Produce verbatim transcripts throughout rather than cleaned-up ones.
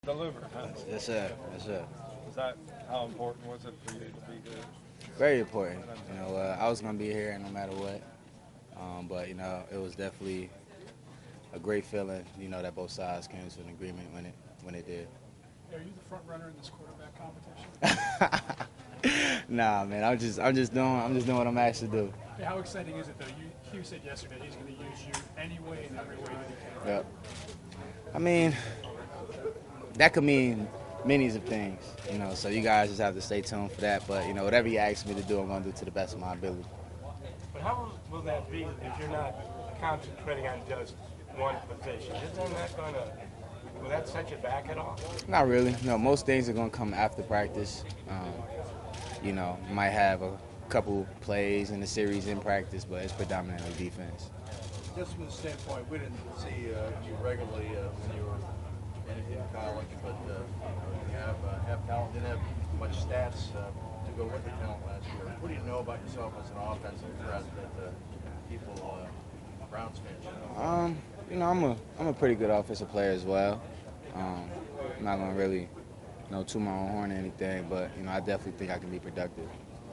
Deliver, huh? Yes, sir. Yes, sir. Was that how important was it for you to be here? Very important. You know, uh, I was gonna be here no matter what. Um, but you know, it was definitely a great feeling. You know that both sides came to an agreement when it when it did. Are you the front runner in this quarterback competition? Nah, man. I'm just I'm just doing I'm just doing what I'm asked to do. Hey, how exciting is it though? You, Hugh said yesterday he's going to use you any way and every way that he can. Yep. I mean, that could mean many of things. You know, so you guys just have to stay tuned for that. But you know, whatever he asks me to do, I'm gonna do to the best of my ability. But how will, will that be if you're not concentrating on just one position? Isn't that going to, will that set you back at all? Not really. No, most things are gonna come after practice. Um, you know, might have a couple plays in the series in practice, but it's predominantly defense. Just from the standpoint, we didn't see uh, you regularly uh, when you were in, in college, but uh, you have uh, have talent. Didn't have much stats uh, to go with the talent last year. What do you know about yourself as an offensive threat that uh, people, uh, Browns fans, should know? Um, you know, I'm a I'm a pretty good offensive player as well. Um, I'm not gonna really, you know, toot my own horn or anything, but you know, I definitely think I can be productive.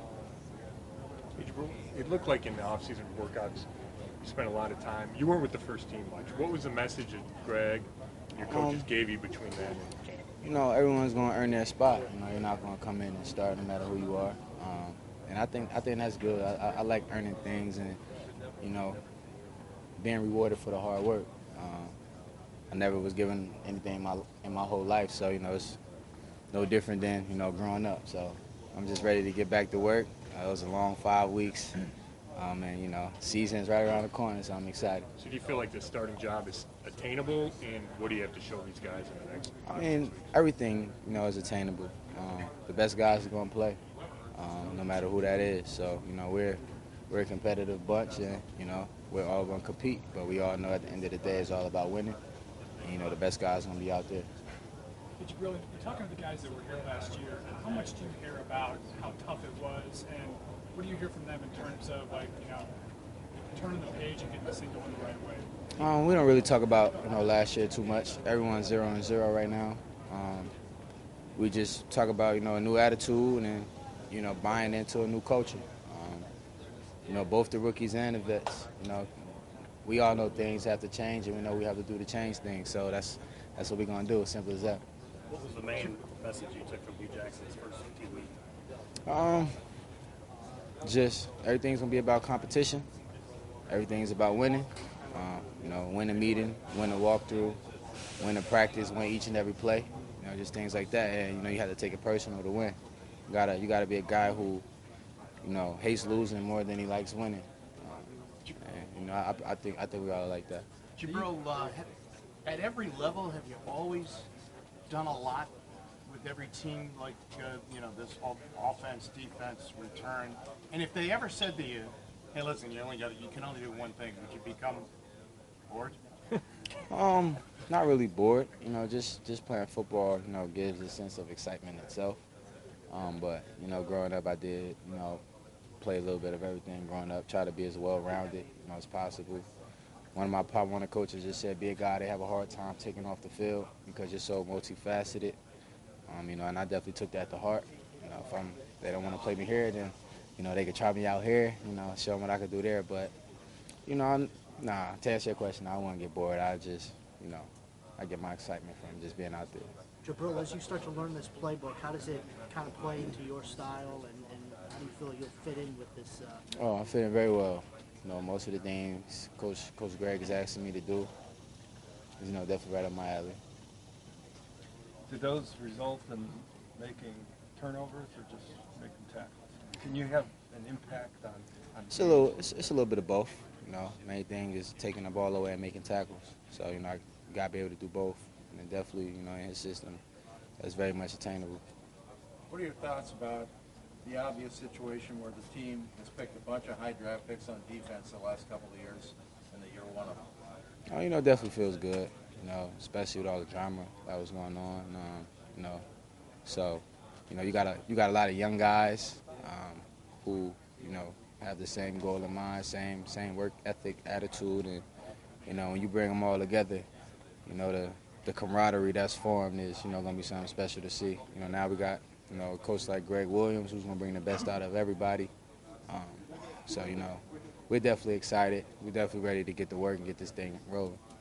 It looked like in the offseason workouts, you spent a lot of time. You weren't with the first team much. What was the message that Greg and your coaches Um, gave you between that and camp? You know, everyone's gonna earn their spot. You know, you're not gonna come in and start no matter who you are. Um, and I think I think that's good. I, I, I like earning things and you know, being rewarded for the hard work. Um, I never was given anything in my in my whole life, so you know it's no different than you know growing up. So I'm just ready to get back to work. Uh, it was a long five weeks, um, and you know season's right around the corner, so I'm excited. So do you feel like the starting job is attainable, and what do you have to show these guys in the next? I mean, everything you know is attainable. Um, the best guys are going to play, um, no matter who that is. So you know we're we're a competitive bunch, and you know we're all going to compete. But we all know at the end of the day, it's all about winning. And, you know the best guys are going to be out there. Did you really, you're talking to the guys that were here last year, how much do you hear about how tough it was, and what do you hear from them in terms of, like, you know, turning the page and getting this thing going the right way? Um, we don't really talk about you know last year too much. Everyone's zero and zero right now. Um, we just talk about you know a new attitude and you know buying into a new culture. Um, you know both the rookies and the vets. You know we all know things have to change, and we know we have to do to change things. So that's that's what we're gonna do. As simple as that. What was the main message you took from Hugh Jackson's first few weeks? Um, just everything's gonna be about competition. Everything's about winning. Um, you know, win a meeting, win a walkthrough, win a practice, win each and every play. You know, just things like that. And you know, you have to take it personal to win. You gotta, you gotta be a guy who, you know, hates losing more than he likes winning. Um, and you know, I, I think, I think we all like that. Jabril, uh, at every level, have you always done a lot with every team, like, uh, you know, this offense, defense, return? And if they ever said to you, hey, listen, you only got you can only do one thing, would you become bored? Um, not really bored. You know, just just playing football, you know, gives a sense of excitement itself. Um, but you know, growing up, I did, you know, play a little bit of everything. Growing up, try to be as well-rounded, you know, as possible. One of my Pop Warner coaches just said, be a guy they have a hard time taking off the field because you're so multifaceted. Um, you know, and I definitely took that to heart. You know, if I'm, they don't want to play me here, then, you know, they could try me out here, you know, show them what I could do there. But, you know, I'm, nah, to answer your question, I wouldn't get bored. I just, you know, I get my excitement from just being out there. Jabril, as you start to learn this playbook, how does it kind of play into your style, and, and how do you feel you'll fit in with this? Uh... Oh, I'm fitting very well. You know, most of the things Coach Coach Greg is asking me to do is, you know, definitely right up my alley. Did those result in making turnovers or just making tackles? Can you have an impact on? on it's a little. It's, it's a little bit of both. You know, main thing is taking the ball away and making tackles. So you know, I gotta be able to do both. And definitely, you know, in his system, that's very much attainable. What are your thoughts about the obvious situation where the team has picked a bunch of high draft picks on defense the last couple of years, and that you're one of them? Oh, you know, definitely feels good. You know, especially with all the drama that was going on. Um, you know, so you know, you got a you got a lot of young guys um, who you know have the same goal in mind, same same work ethic, attitude, and you know, when you bring them all together, you know, the the camaraderie that's formed is, you know, going to be something special to see. You know, now we got, you know, a coach like Greg Williams who's going to bring the best out of everybody. Um, so, you know, we're definitely excited. We're definitely ready to get to work and get this thing rolling.